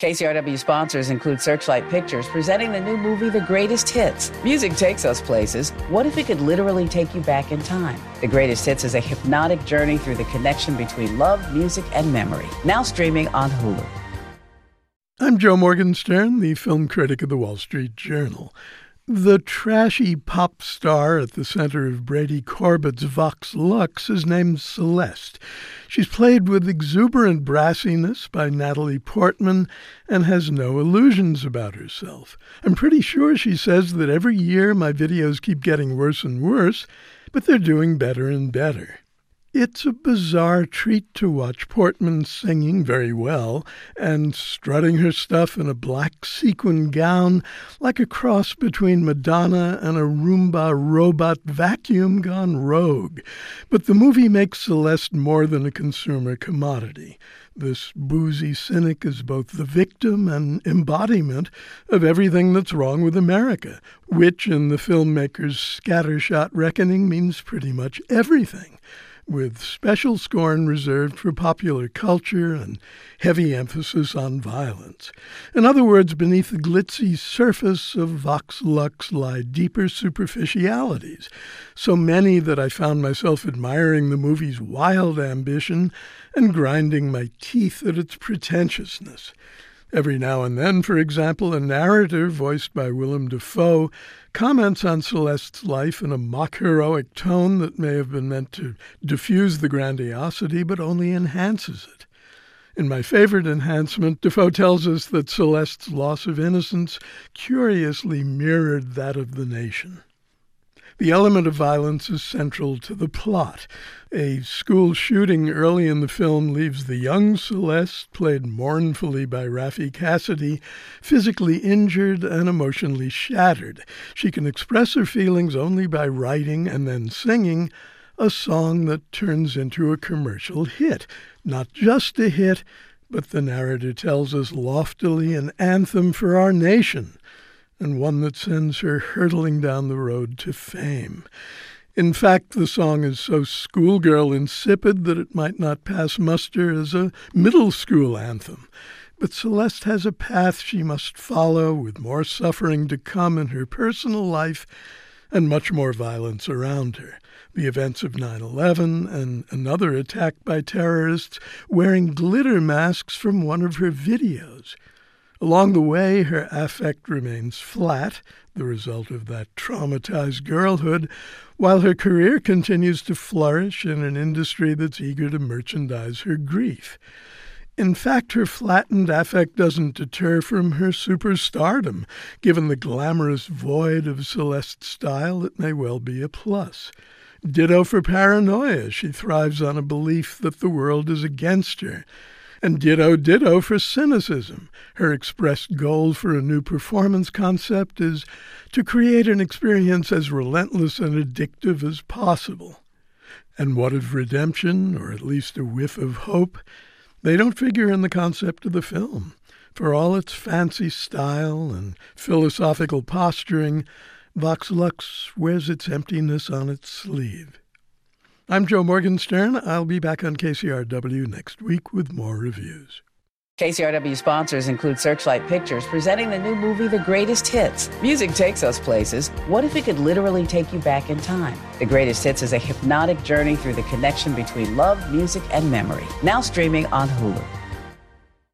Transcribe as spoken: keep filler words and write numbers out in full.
K C R W sponsors include Searchlight Pictures, presenting the new movie, The Greatest Hits. Music takes us places. What if it could literally take you back in time? The Greatest Hits is a hypnotic journey through the connection between love, music, and memory. Now streaming on Hulu. I'm Joe Morgenstern, the film critic of the Wall Street Journal. The trashy pop star at the center of Brady Corbett's Vox Lux is named Celeste. She's played with exuberant brassiness by Natalie Portman and has no illusions about herself. I'm pretty sure she says that every year my videos keep getting worse and worse, but they're doing better and better. It's a bizarre treat to watch Portman singing very well and strutting her stuff in a black sequin gown like a cross between Madonna and a Roomba robot vacuum gone rogue. But the movie makes Celeste more than a consumer commodity. This boozy cynic is both the victim and embodiment of everything that's wrong with America, which in the filmmaker's scattershot reckoning means pretty much everything, with special scorn reserved for popular culture and heavy emphasis on violence. In other words, beneath the glitzy surface of Vox Lux lie deeper superficialities, so many that I found myself admiring the movie's wild ambition and grinding my teeth at its pretentiousness. Every now and then, for example, a narrator voiced by Willem Dafoe comments on Celeste's life in a mock-heroic tone that may have been meant to diffuse the grandiosity, but only enhances it. In my favorite enhancement, Dafoe tells us that Celeste's loss of innocence curiously mirrored that of the nation. The element of violence is central to the plot. A school shooting early in the film leaves the young Celeste, played mournfully by Raffi Cassidy, physically injured and emotionally shattered. She can express her feelings only by writing and then singing a song that turns into a commercial hit. Not just a hit, but the narrator tells us loftily an anthem for our nation, and one that sends her hurtling down the road to fame. In fact, the song is so schoolgirl insipid that it might not pass muster as a middle school anthem. But Celeste has a path she must follow, with more suffering to come in her personal life and much more violence around her. The events of nine eleven and another attack by terrorists wearing glitter masks from one of her videos. Along the way, her affect remains flat, the result of that traumatized girlhood, while her career continues to flourish in an industry that's eager to merchandise her grief. In fact, her flattened affect doesn't deter from her superstardom. Given the glamorous void of Celeste's style, it may well be a plus. Ditto for paranoia. She thrives on a belief that the world is against her. And ditto, ditto for cynicism. Her expressed goal for a new performance concept is to create an experience as relentless and addictive as possible. And what of redemption, or at least a whiff of hope? They don't figure in the concept of the film. For all its fancy style and philosophical posturing, Vox Lux wears its emptiness on its sleeve. I'm Joe Morgenstern. I'll be back on K C R W next week with more reviews. K C R W sponsors include Searchlight Pictures, presenting the new movie, The Greatest Hits. Music takes us places. What if it could literally take you back in time? The Greatest Hits is a hypnotic journey through the connection between love, music, and memory. Now streaming on Hulu.